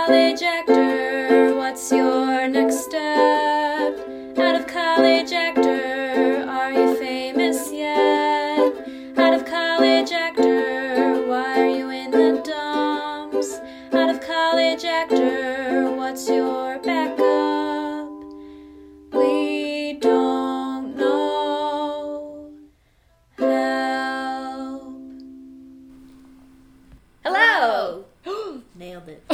college actor, what's your next step? Out of college actor, are you famous yet? Out of college actor, why are you in the dumps? Out of college actor, what's your backup? We don't know. Help. Hello! Nailed it.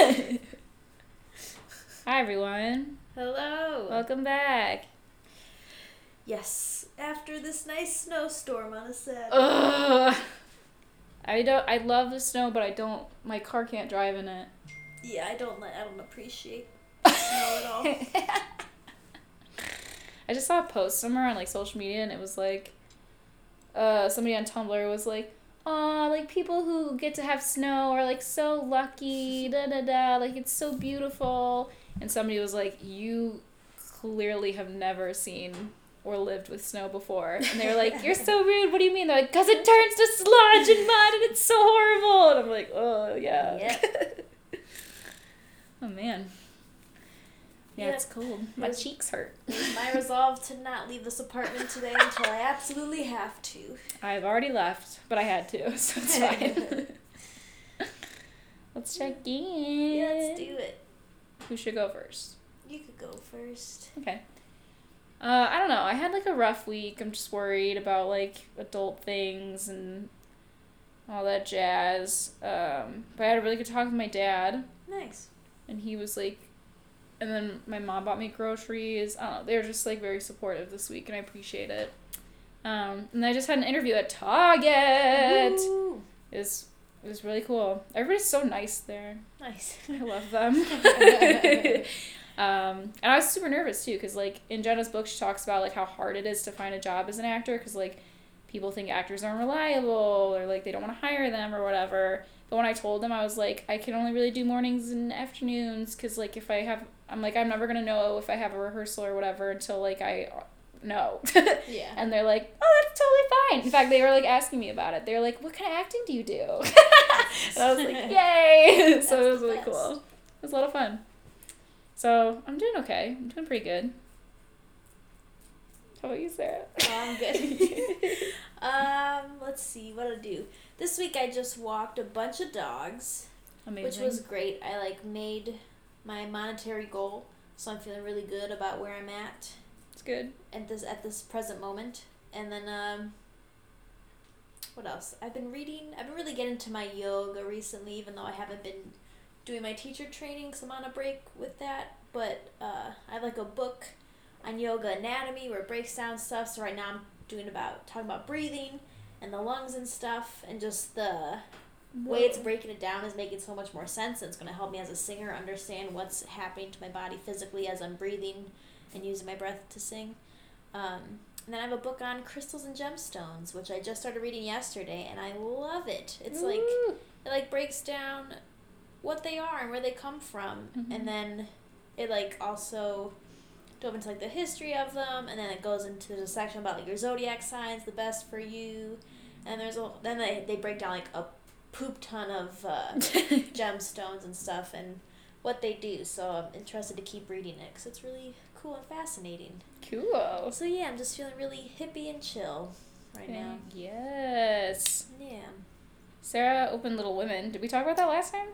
Hi everyone. Hello. Welcome back. Yes, after this nice snowstorm on a Saturday. Ugh. I love the snow, but my car can't drive in it. Yeah, I don't appreciate snow at all. I just saw a post somewhere on like social media and it was like somebody on Tumblr was like, "Aw, like people who get to have snow are like so lucky, da da da, like it's so beautiful." And somebody was like, "You clearly have never seen or lived with snow before." And they were like, "You're so rude, what do you mean?" They're like, "'Cause it turns to sludge and mud and it's so horrible." And I'm like, "Oh, yeah." Yep. Oh, man. Yeah, Yep. it's cold. My cheeks hurt. It was my resolve to not leave this apartment today until I absolutely have to. I've already left, but I had to, so it's fine. Let's check in. Yeah, let's do it. Who should go first? You could go first. Okay. I don't know. I had like a rough week. I'm just worried about like adult things and all that jazz. But I had a really good talk with my dad, Nice. and he was like, and then my mom bought me groceries. I don't know. They were just like very supportive this week, and I appreciate it. And I just had an interview at Target. Woo. It was really cool. Everybody's so nice there. Nice. I love them. And I was super nervous too, because like in Jenna's book she talks about like how hard it is to find a job as an actor, because like people think actors aren't reliable or like they don't want to hire them or whatever. But when I told them, I was like, I can only really do mornings and afternoons, because like if I'm never gonna know if I have a rehearsal or whatever until like I know. Yeah. And they're like, "Oh, that's totally fine." In fact, they were like asking me about it. They were like, "What kind of acting do you do?" And I was like, "Yay!" So it was really cool. It was a lot of fun. So I'm doing okay. I'm doing pretty good. How about you, Sarah? I'm good. Let's see what I do. This week I just walked a bunch of dogs, Amazing. which was great. I like made my monetary goal, so I'm feeling really good about where I'm at It's good. at this present moment. And then what else? I've been really getting into my yoga recently, even though I haven't been doing my teacher training because I'm on a break with that. But I have like a book on yoga anatomy where it breaks down stuff. So right now I'm talking about breathing and the lungs and stuff, and just the way it's breaking it down is making so much more sense, and it's going to help me as a singer understand what's happening to my body physically as I'm breathing and using my breath to sing. And then I have a book on crystals and gemstones, which I just started reading yesterday, and I love it. It's like Woo. it like breaks down what they are and where they come from, and then it like also dove into like the history of them, and then it goes into the section about like your zodiac signs, the best for you, and then they break down like a poop ton of gemstones and stuff and what they do. So I'm interested to keep reading it because it's really cool and fascinating. Cool. So yeah, I'm just feeling really hippie and chill right now. Yes. Yeah. Sarah opened Little Women. Did we talk about that last time?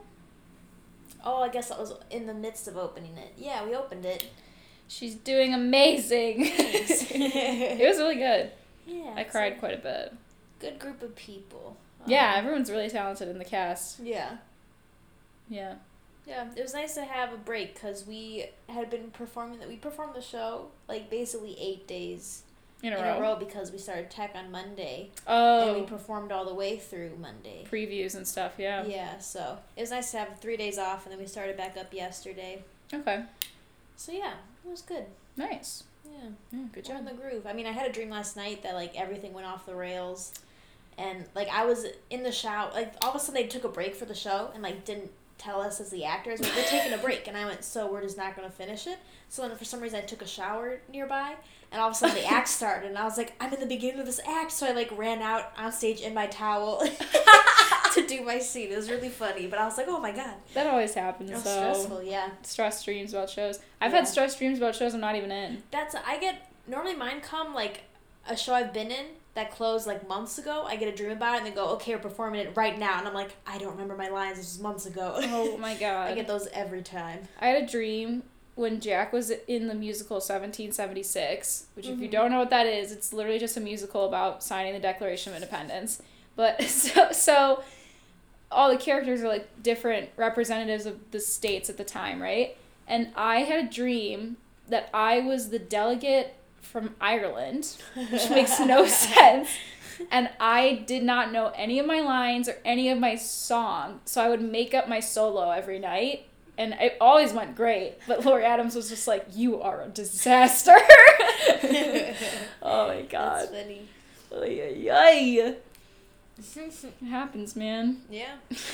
Oh, I guess I was in the midst of opening it. Yeah, we opened it. She's doing amazing. Thanks. It was really good. Yeah. I cried quite a bit. Good group of people. Yeah, everyone's really talented in the cast. Yeah. Yeah. Yeah, it was nice to have a break because we had been performing we performed the show like basically 8 days In a row. because we started tech on Monday. Oh. And we performed all the way through Monday. Previews and stuff, yeah. Yeah, so it was nice to have 3 days off, and then we started back up yesterday. Okay. So yeah, it was good. Nice. Yeah. Yeah, good We're in job. the groove. I mean, I had a dream last night that like everything went off the rails, and like I was in the shower, like all of a sudden they took a break for the show and like didn't tell us as the actors, like, we're taking a break, and I went, so we're just not going to finish it? So then for some reason I took a shower nearby, and all of a sudden the act started, and I was like, I'm in the beginning of this act, so I like ran out on stage in my towel. to do my scene. It was really funny, but I was like, oh my god. That always happens. It was so stressful, yeah. Stress dreams about shows. I've Yeah. had stress dreams about shows I'm not even in. Normally mine come, like, a show I've been in that closed, like, months ago. I get a dream about it, and they go, okay, we're performing it right now. And I'm like, I don't remember my lines. This was months ago. Oh, my God. I get those every time. I had a dream when Jack was in the musical 1776, which if you don't know what that is, it's literally just a musical about signing the Declaration of Independence. But so all the characters are like different representatives of the states at the time, right? And I had a dream that I was the delegate from Ireland, which makes no sense. And I did not know any of my lines or any of my song, so I would make up my solo every night. And it always went great, but Lori Adams was just like, you are a disaster. Oh my god. That's funny. Ay, ay, ay. It happens, man. Yeah.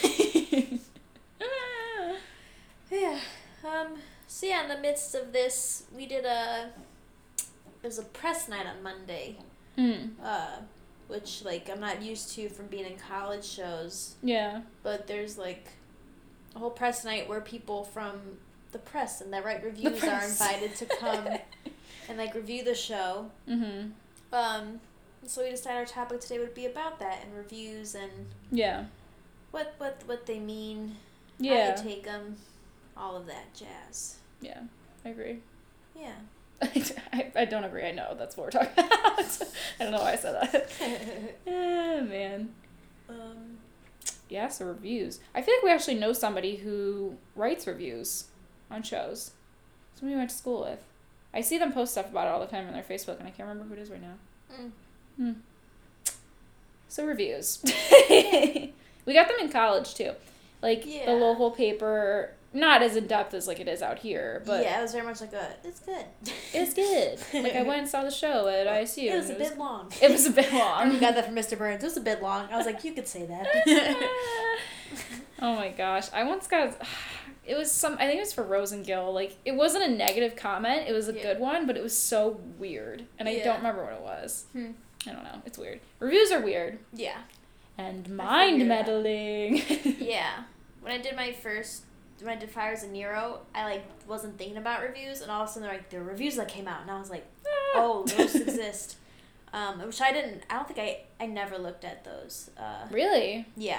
Yeah. So yeah, in the midst of this, there was a press night on Monday. Which, like, I'm not used to from being in college shows. Yeah. But there's, like, a whole press night where people from the press and that write reviews are invited to come and, like, review the show. So we decided our topic today would be about that, and reviews and what they mean, how you take them, all of that jazz. Yeah, I agree. Yeah. I don't agree. I know that's what we're talking about. I don't know why I said that. Man. Yeah, so reviews. I feel like we actually know somebody who writes reviews on shows. Somebody we went to school with. I see them post stuff about it all the time on their Facebook, and I can't remember who it is right now. So reviews. We got them in college, too. Like, the local paper, not as in-depth as, like, it is out here, but... Yeah, it was very much like it's good. It's good. Like, I went and saw the show at ISU. It was a bit long. It was a bit long. I got that from Mr. Burns. It was a bit long. I was like, you could say that. Oh my gosh. I once got... It was I think it was for Rosengill. Like, it wasn't a negative comment. It was a good one, but it was so weird. And I don't remember what it was. I don't know. It's weird. Reviews are weird. Yeah. And mind meddling. Yeah. When I did Fires and Nero, I, like, wasn't thinking about reviews, and all of a sudden they're like, there are reviews that came out, and I was like, oh, those exist. Which I don't think I never looked at those. Really? Yeah.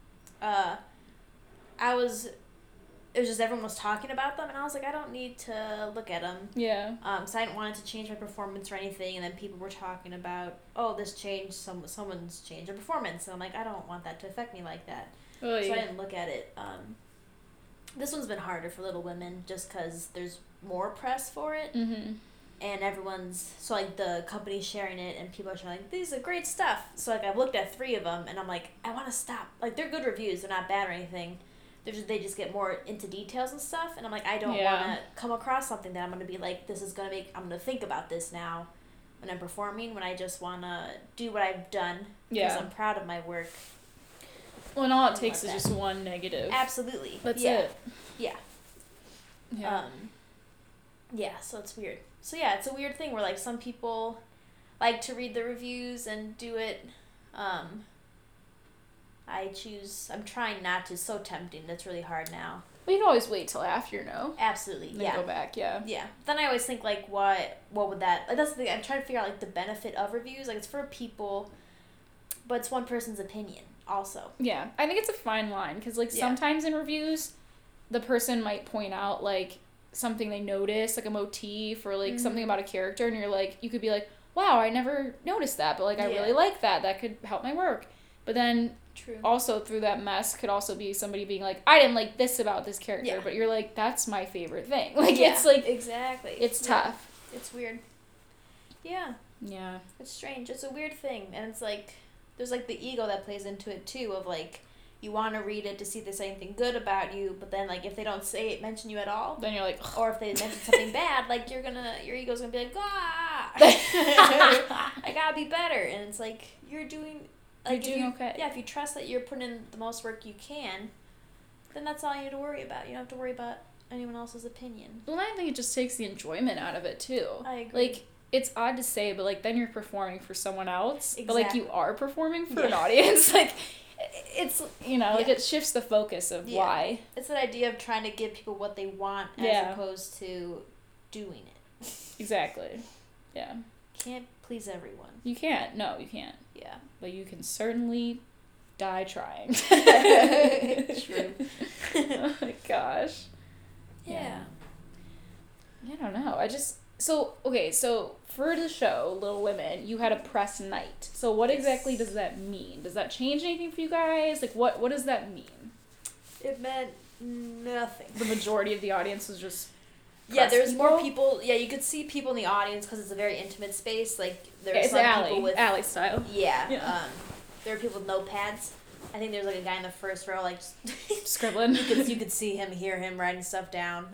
It was just everyone was talking about them, and I was like, I don't need to look at them. Yeah. So I didn't want it to change my performance or anything, and then people were talking about, oh, this changed, someone's changed their performance, and I'm like, I don't want that to affect me like that. Oh, yeah. So I didn't look at it. This one's been harder for Little Women just because there's more press for it. And so, like, the company's sharing it, and people are showing, like, these are great stuff. So, like, I've looked at 3 of them, and I'm like, I want to stop. Like, they're good reviews. They're not bad or anything. They just get more into details and stuff, and I'm like, I don't want to come across something that I'm going to be like, I'm going to think about this now when I'm performing, when I just want to do what I've done because I'm proud of my work. Well, and all it takes is just one negative. Absolutely. That's it. Yeah. Yeah, so it's weird. So, yeah, it's a weird thing where, like, some people like to read the reviews and do it. I'm trying not to. It's so tempting. That's really hard now. Well, you can always wait till after, Absolutely, then go back, Yeah. Then I always think, like, what would that... Like, that's the thing. I'm trying to figure out, like, the benefit of reviews. Like, it's for people, but it's one person's opinion also. Yeah. I think it's a fine line, because, like, sometimes in reviews, the person might point out, like, something they notice, like a motif or, like, something about a character, and you're like... You could be like, wow, I never noticed that, but, like, I really like that. That could help my work. But then... True. Also, through that mess could also be somebody being like, I didn't like this about this character, but you're like, that's my favorite thing. Like, it's like... Exactly. It's tough. It's weird. Yeah. Yeah. It's strange. It's a weird thing. And it's like, there's, like, the ego that plays into it, too, of, like, you want to read it to see if they say anything good about you, but then, like, if they don't mention you at all... Then you're like... Ugh. Or if they mention something bad, like, your ego's gonna be like, I gotta be better. And it's like, you're doing... Like, you're doing okay. Yeah, if you trust that you're putting in the most work you can, then that's all you need to worry about. You don't have to worry about anyone else's opinion. Well, I think it just takes the enjoyment out of it, too. I agree. Like, it's odd to say, but, like, then you're performing for someone else. Exactly. But, like, you are performing for an audience. Like, it's, like it shifts the focus of why. It's an idea of trying to give people what they want as opposed to doing it. Exactly. Yeah. Can't please everyone. You can't. No, you can't. Yeah. But you can certainly die trying. True. Oh my gosh. Yeah. I don't know. So for the show, Little Women, you had a press night. So what exactly does that mean? Does that change anything for you guys? Like, what does that mean? It meant nothing. The majority of the audience was just there's more people. Yeah, you could see people in the audience because it's a very intimate space. Like, there's some people with... alley style. Yeah. There are people with notepads. I think there's, like, a guy in the first row, like... scribbling. You could see him, hear him writing stuff down.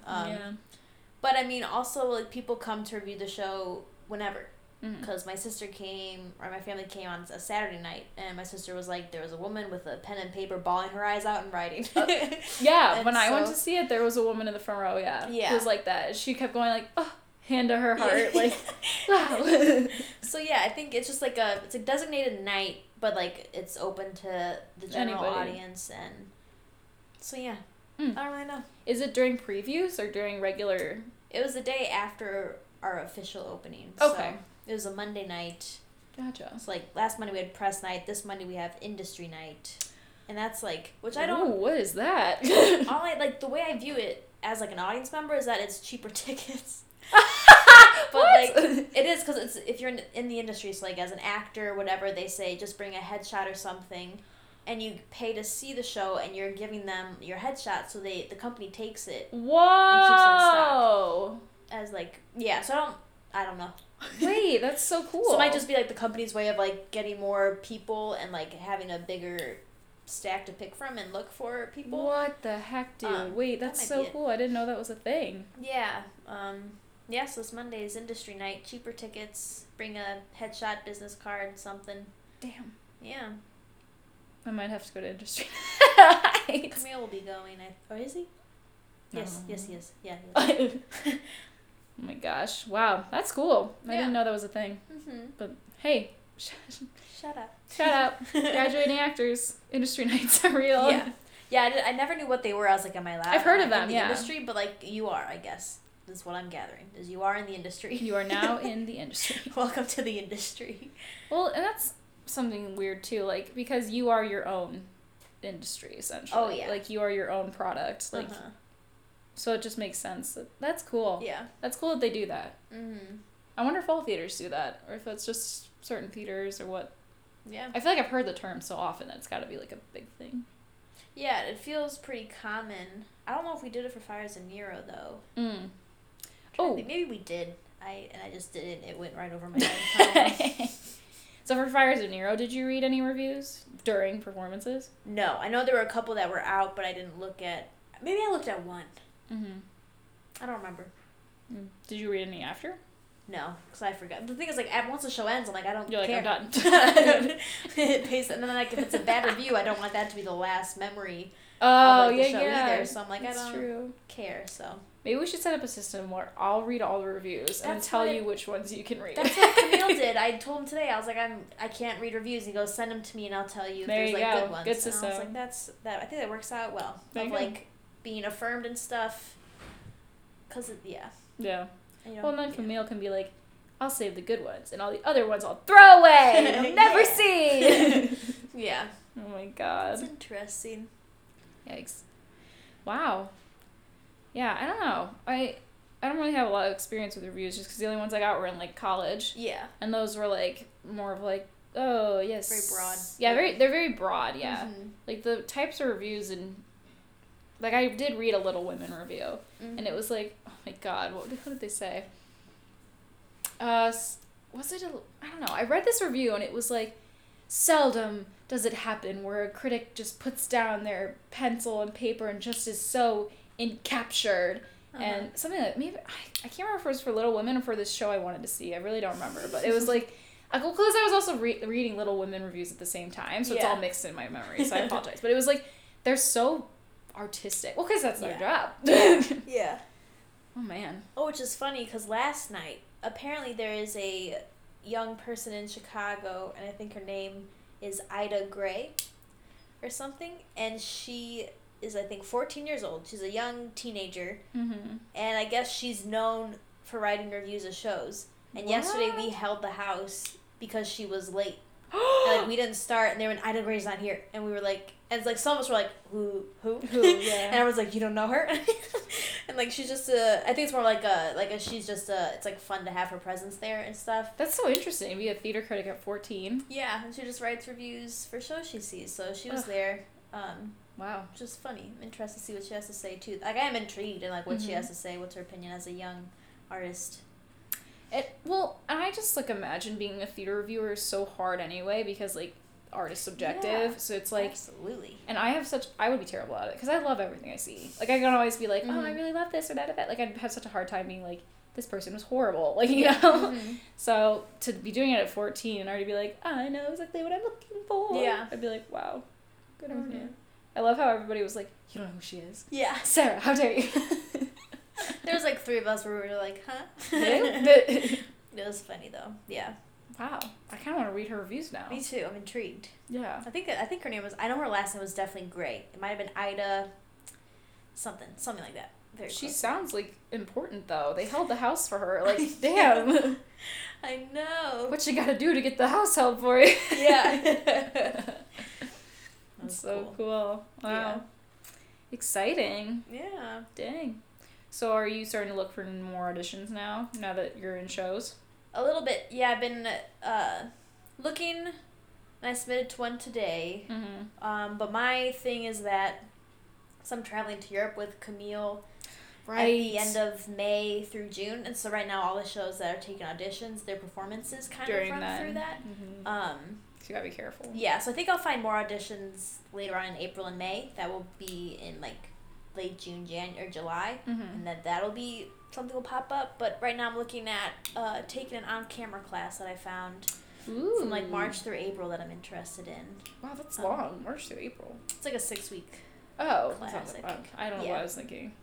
But, I mean, also, like, people come to review the show whenever. Because my sister came, or my family came on a Saturday night, and my sister was like, there was a woman with a pen and paper bawling her eyes out and writing. When I went to see it, there was a woman in the front row, who was like that. She kept going like, oh, hand to her heart, like, wow. So, I think it's just like it's a designated night, but, like, it's open to the general audience, and so, I don't really know. Is it during previews or during regular? It was the day after our official opening. Okay. So it was a Monday night. Gotcha. It's like last Monday we had press night. This Monday we have industry night, and that's like which I don't. Ooh, what is that? All the way I view it as like an audience member is that it's cheaper tickets. But like it is because it's if you're in the industry, so like as an actor or whatever, they say just bring a headshot or something, and you pay to see the show, and you're giving them your headshot, so the company takes it. Whoa. And keeps it in stock. As like so I don't know. Wait, that's so cool. So it might just be like the company's way of like getting more people and like having a bigger stack to pick from and look for people. What the heck, dude? Wait, that's so cool. I didn't know that was a thing. Yeah. So this Monday is industry night. Cheaper tickets. Bring a headshot, business card, something. Damn. Yeah. I might have to go to industry night. Camille will be going. Is he? Yes, he is. Yeah. He is. Oh my gosh. Wow. That's cool. I didn't know that was a thing. But hey. Shut up. Shut up. Graduating actors. Industry nights are real. Yeah, I never knew what they were. I was like, am I allowed? I've heard of them, in the industry, but like, you are, I guess. That's what I'm gathering. Is you are in the industry. You are now in the industry. Welcome to the industry. Well, and that's something weird too, like, because you are your own industry, essentially. Oh, yeah. Like, you are your own product. Like, so it just makes sense. That's cool. Yeah. That's cool that they do that. I wonder if all theaters do that, or if it's just certain theaters, or what. Yeah. I feel like I've heard the term so often that it's got to be, like, a big thing. Yeah, it feels pretty common. I don't know if we did it for Fires of Nero, though. Maybe we did. I just didn't. It went right over my head. So for Fires of Nero, did you read any reviews during performances? No. I know there were a couple that were out, but I didn't look at... Maybe I looked at one. I don't remember. Did you read any after? No, because I forgot. The thing is, like, once the show ends, I'm like, I don't care. You're like, I'm done. And then, like, if it's a bad review, I don't want that to be the last memory of like, the show either. So I'm like, I don't care, so... Maybe we should set up a system where I'll read all the reviews and tell you which ones you can read. That's what Camille did. I told him today. I was like, I can't read reviews. He goes, send them to me and I'll tell you if there's like good ones. Good system. And I was like, I think that works out well. Of like being affirmed and stuff. Cause Yeah. You know, well, and then Camille can be like, I'll save the good ones and all the other ones I'll throw away and I'll never see. Yeah. Oh my god. That's interesting. Yikes. Wow. Yeah, I don't know. I don't really have a lot of experience with reviews just because the only ones I got were in, like, college. Yeah. And those were, like, more of, like, oh, yes. Very broad. Yeah, they're very broad, yeah. Like, the types of reviews and... Like, I did read a Little Women review. And it was like, oh my god, what did they say? Was it I don't know. I read this review and it was like, seldom does it happen where a critic just puts down their pencil and paper and just is so... encaptured and something like maybe I can't remember if it was for Little Women or for this show I wanted to see. I really don't remember, but it was like because I was also reading Little Women reviews at the same time, so it's all mixed in my memory. So I apologize, but it was like they're so artistic. Well, because that's their job. Yeah. Oh man. Oh, which is funny because last night apparently there is a young person in Chicago, and I think her name is Ida Gray. or something, and she is, I think, 14 years old. She's a young teenager, Mm-hmm. and I guess she's known for writing reviews of shows. And yesterday we held the house because she was late. And, like, we didn't start, and they were like, Ida Gray's not here. And we were like, and it's like, some of us were like, who? Yeah. And everyone's like, you don't know her? And, like, she's just I think it's more she's just it's, like, fun to have her presence there and stuff. That's so interesting. Be a theater critic at 14. Yeah, and she just writes reviews for shows she sees, so she was Ugh. there. Wow. Just funny. I'm interested to see what she has to say, too. Like, I am intrigued in, like, what she has to say, what's her opinion as a young artist. Well, I just, like, imagine being a theater reviewer is so hard anyway, because, like, art is subjective, Yeah, so it's, like... Absolutely. And I would be terrible at it, because I love everything I see. Like, I can always be like, oh, I really love this or that or that. Like, I'd have such a hard time being like, this person was horrible. Like, you know? Mm-hmm. So, to be doing it at 14 and already be like, I know exactly what I'm looking for. Yeah. I'd be like, wow, good on Mhm. you. I love how everybody was like, you don't know who she is. Yeah. Sarah, how dare you? There was, like, 3 of us where we were like, huh? It was funny, though. Yeah. Wow. I kind of want to read her reviews now. Me too. I'm intrigued. Yeah. I think her name was, I know her last name was definitely Gray. It might have been Ida something like that. Very She close. sounds, like, important, though. They held the house for her. Like, damn. I know. What you gotta do to get the house held for you? Yeah. That's so cool. Wow. Exciting. Yeah. Dang. So are you starting to look for more auditions now that you're in shows? A little bit. Yeah, I've been looking, and I submitted to one today. Mm-hmm. But my thing is that, so I'm traveling to Europe with Camille Right. at the end of May through June, and so right now all the shows that are taking auditions, their performances kind of run through that. Mm-hmm. So you gotta be careful. Yeah, so I think I'll find more auditions later on in April and May. That will be in, like, late June, or July, Mm-hmm. and that'll be something will pop up. But right now I'm looking at taking an on-camera class that I found Ooh. from, like, March through April that I'm interested in. Wow, that's long. March through April. It's like a 6-week. Oh. Classic. I don't know Yeah. what I was thinking.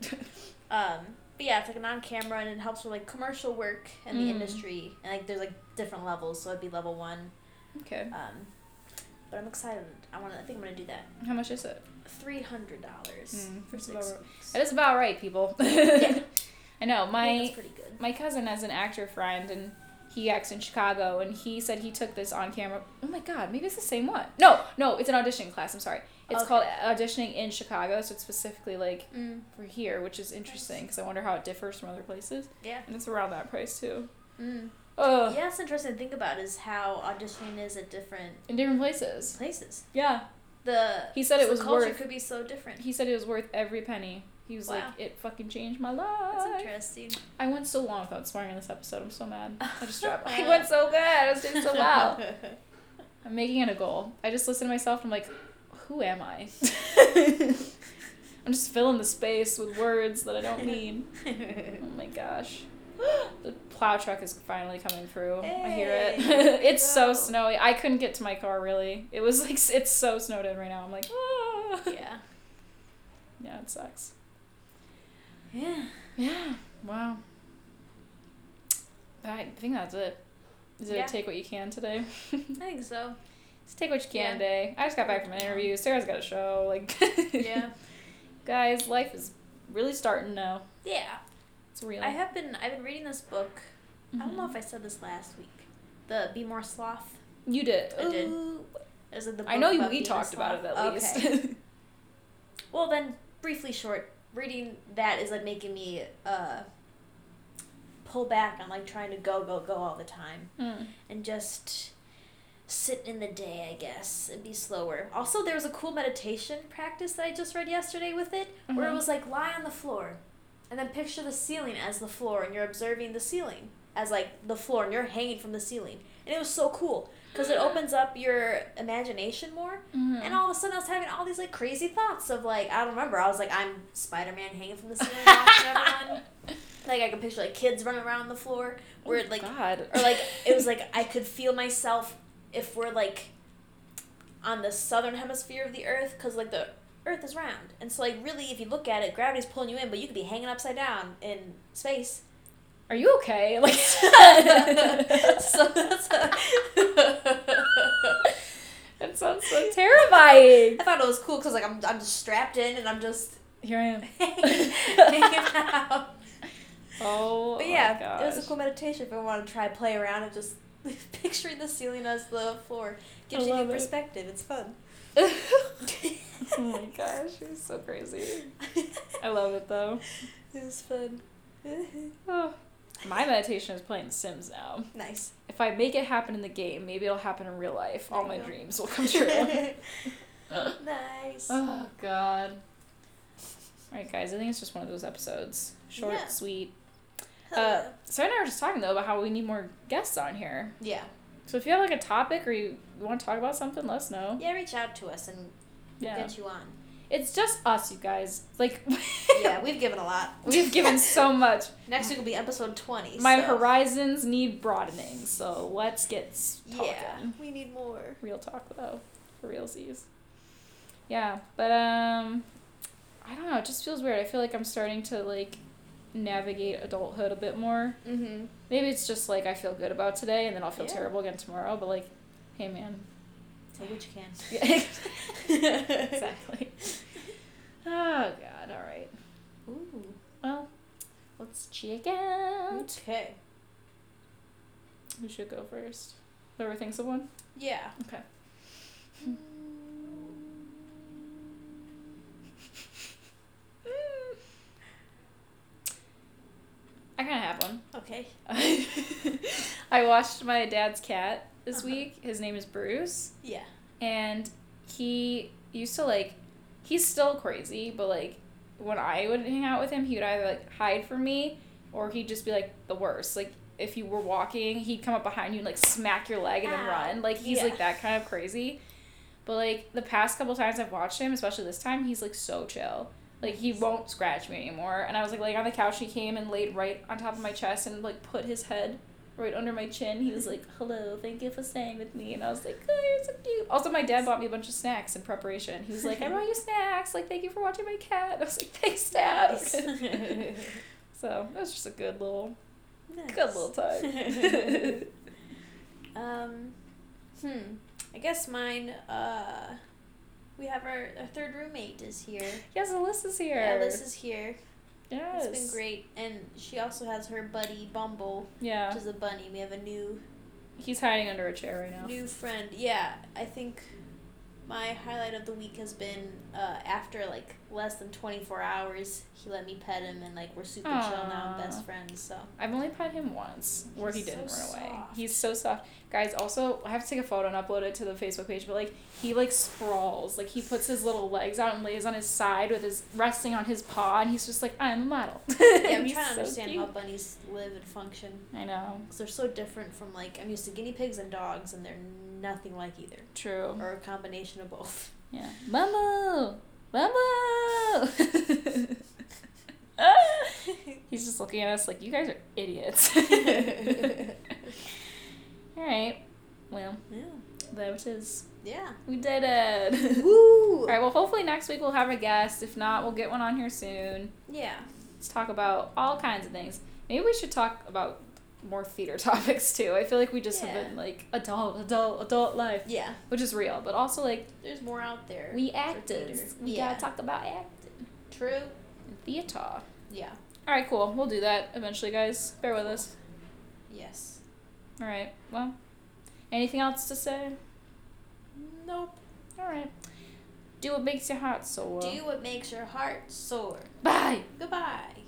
But yeah, it's like an on-camera, and it helps with, like, commercial work in the industry, and, like, there's, like, different levels, so it'd be level 1. Okay. But I'm excited. I think I'm gonna do that. How much is it? $300 for that's 6 about weeks. That is about right, people. Yeah. I know. I think My that's pretty good. my cousin has an actor friend, and he acts in Chicago, and he said he took this on camera. Oh my god, maybe it's the same one. No, it's an auditioning class. I'm sorry. It's Okay. called auditioning in Chicago, so it's specifically like Mm. for here, which is interesting because I wonder how it differs from other places. Yeah. And it's around that price too. Mm. Oh, Yeah, it's interesting to think about is how auditioning is at different in different places. places. Yeah. He said it was culture worth. could be so different. He said it was worth every penny. He was Wow. like, it fucking changed my life. That's interesting. I went so long without swearing in this episode. I'm so mad. I just dropped. I went so bad. I was doing so well. I'm making it a goal. I just listen to myself and I'm like, who am I? I'm just filling the space with words that I don't need. Oh my gosh. The plow truck is finally coming through. I hear it. Hey, It's so go. snowy. I couldn't get to my car really. It was like, it's so snowed in right now. I'm like, ah. Yeah. Yeah, it sucks. Yeah. Yeah. Wow. I think that's it. Is it Yeah. a take what you can today? I think so. Just take what you can Yeah. day. I just got back from an interview. Sarah's got a show. Like, Yeah. guys, life is really starting now. Yeah. It's real. I've been reading this book. I don't know Mhm. if I said this last week. The Be More Sloth. You did. I did. Ooh. It was like the I book know about we being a talked about it sloth. at least. Okay. Well, then, briefly short, reading that is, like, making me pull back on, like, trying to go all the time. Mm. And just sit in the day, I guess, and be slower. Also, there was a cool meditation practice that I just read yesterday with it, where it Mhm. was, like, lie on the floor, and then picture the ceiling as the floor, and you're observing the ceiling as, like, the floor, and you're hanging from the ceiling. And it was so cool, because it opens up your imagination more. Mhm. And all of a sudden, I was having all these, like, crazy thoughts of, like, I don't remember. I was like, I'm Spider-Man hanging from the ceiling watching everyone. Like, I could picture, like, kids running around on the floor. Where, Oh, like, God. or, like, it was, like, I could feel myself if we're, like, on the southern hemisphere of the Earth. Because, like, the Earth is round. And so, like, really, if you look at it, gravity's pulling you in. But you could be hanging upside down in space. Are you okay? Like, So that's that's That sounds so terrifying. I thought it was cool because like I'm just strapped in and I'm just Here I am. hanging out. Oh, But yeah, my gosh. it was a cool meditation if I want to try play around and just picturing the ceiling as the floor. Gives you love new it. perspective. It's fun. Oh my gosh, you're so crazy. I love it though. It was fun. Oh. My meditation is playing Sims now. Nice. If I make it happen in the game, maybe it'll happen in real life. All There my you go. dreams will come true. Nice. Oh god. Alright guys, I think it's just one of those episodes. Short, Yeah. sweet. Hell Sarah and I were just talking though about how we need more guests on here. yeah. So if you have like a topic or you want to talk about something, let us know. Yeah, reach out to us and we'll Yeah. get you on. It's just us, you guys. Like Yeah, we've given a lot. we've given so much. Next week will be episode 20. My so. horizons need broadening, so let's get talking. Yeah, we need more. Real talk though, for realsies. Yeah, but I don't know. It just feels weird. I feel like I'm starting to like navigate adulthood a bit more. Mm-hmm. Maybe it's just like I feel good about today, and then I'll feel Yeah. terrible again tomorrow. But like, hey man. Take what you can. Yeah, exactly. Oh god. All right. Ooh. Well, let's check out. Okay. Who should go first? Whoever thinks of one. Yeah. Okay. I kind of have one. Okay. I watched my dad's cat this Uh-huh. week. His name is Bruce. Yeah. And he used to, like, he's still crazy, but, like, when I would hang out with him, he would either, like, hide from me or he'd just be, like, the worst. Like, if you were walking, he'd come up behind you and, like, smack your leg and then Ow. run. Like, he's, Yeah. like, that kind of crazy. But, like, the past couple times I've watched him, especially this time, he's, like, so chill. Like, he won't scratch me anymore. And I was, like, laying on the couch, he came and laid right on top of my chest and, like, put his head right under my chin. He was like, hello, thank you for staying with me. And I was like, oh, you're so cute. Also, my dad bought me a bunch of snacks in preparation. He was like, I brought you snacks. Like, thank you for watching my cat. I was like, thanks, Dad. Nice. So, that was just a good little Nice. time. I guess mine, we have our third roommate is here. Yes, Alyssa's here. Yeah, Liz is here. Yes. It's been great. And she also has her buddy Bumble, Yeah. which is a bunny. We have a new He's hiding under a chair right now. new friend. Yeah, I think my highlight of the week has been after like less than 24 hours, he let me pet him and like we're super chill now and best friends. So I've only pet him once where he He's didn't so run away. soft. He's so soft. Guys, also, I have to take a photo and upload it to the Facebook page, but like, he like sprawls. Like, he puts his little legs out and lays on his side with his, resting on his paw, and he's just like, I'm a model. yeah, I'm He's trying to so understand cute. how bunnies live and function I know. because they're so different from like I'm used to guinea pigs and dogs and they're nothing like either True. or a combination of both. Yeah. Bumble! Bumble! He's just looking at us like, you guys are idiots. Alright. Well, Yeah. there it is. Yeah. We did it. Woo! Alright, well, hopefully next week we'll have a guest. If not, we'll get one on here soon. Yeah. Let's talk about all kinds of things. Maybe we should talk about more theater topics too. I feel like we just have Yeah. been like adult life, Yeah. which is real, but also like There's more out there. we for actors. theater. We Yeah. gotta talk about acting True. and theater. Yeah. Alright, cool. We'll do that eventually, guys. Bear with us. Yes. Alright, well, anything else to say? Nope. Alright. Do what makes your heart soar. Do what makes your heart soar. Bye! Goodbye.